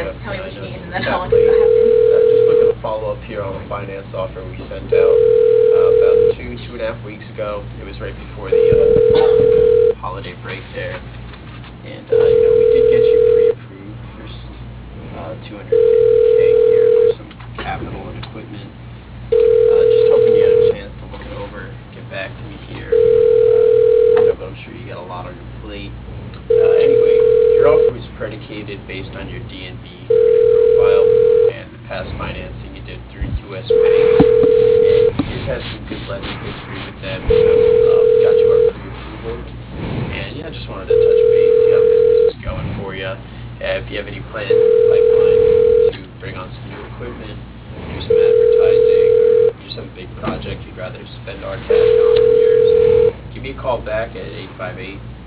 Yeah, tell me yeah, I what you know need, it's and then it's I'll gotten see what late. happens. Just looking to follow up here on a finance offer we sent out about 2.5 weeks ago. It was right before the holiday break there, and we did get you pre-approved for 250K here for some capital and equipment. Just hoping you had a chance to look it over, get back to me here. But I'm sure you got a lot on your plate. Anyway, your offer was predicated based on your DNB credit profile and the past financing you did through U.S. Bank. And you did have some good lending history with them, so we got you our pre-approval. And yeah, just wanted to touch base, see how business is going for you. If you have any plans in the pipeline to bring on some new equipment, do some advertising, or you just have a big project you'd rather spend our cash on than yours, give me a call back at 858